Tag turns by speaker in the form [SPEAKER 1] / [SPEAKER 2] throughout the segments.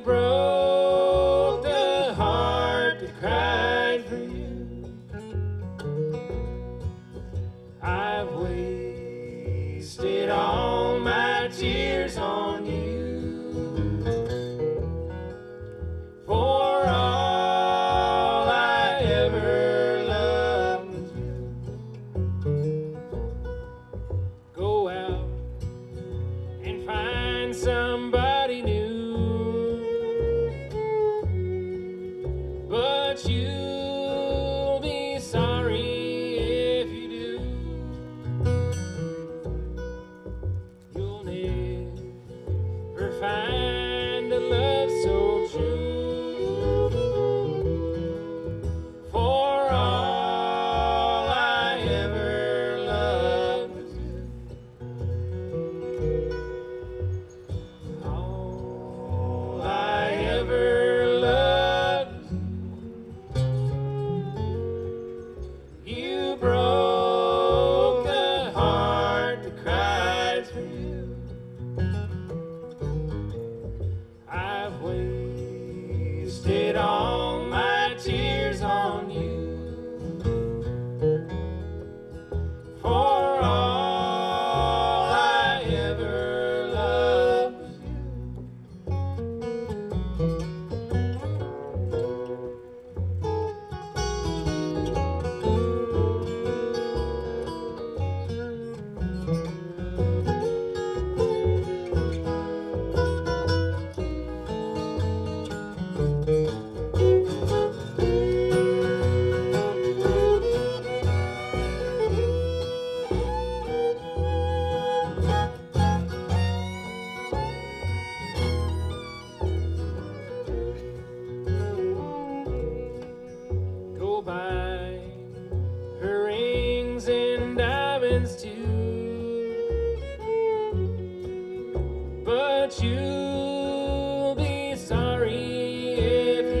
[SPEAKER 1] broke the heart that cried for you. I've wasted all my tears on you. For all I ever loved was you. Go out and find somebody new, but you'll be sorry if you do. You'll never find a love so true. For all I ever loved was you. All I ever loved was you. You broke the heart that cries for you. I've wasted all my tears on you. For all I ever loved was go buy her rings and diamonds too, but you'll be sorry if you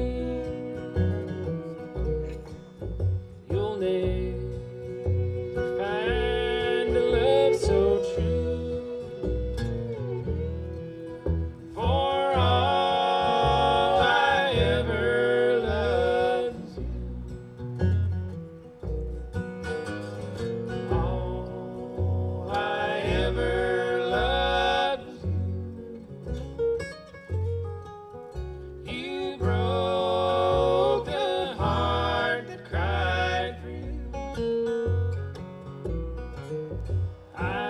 [SPEAKER 1] do. You'll never find a love so true. For all I ever loved was you. All I ever loved was you. You broke the heart that cried for you. I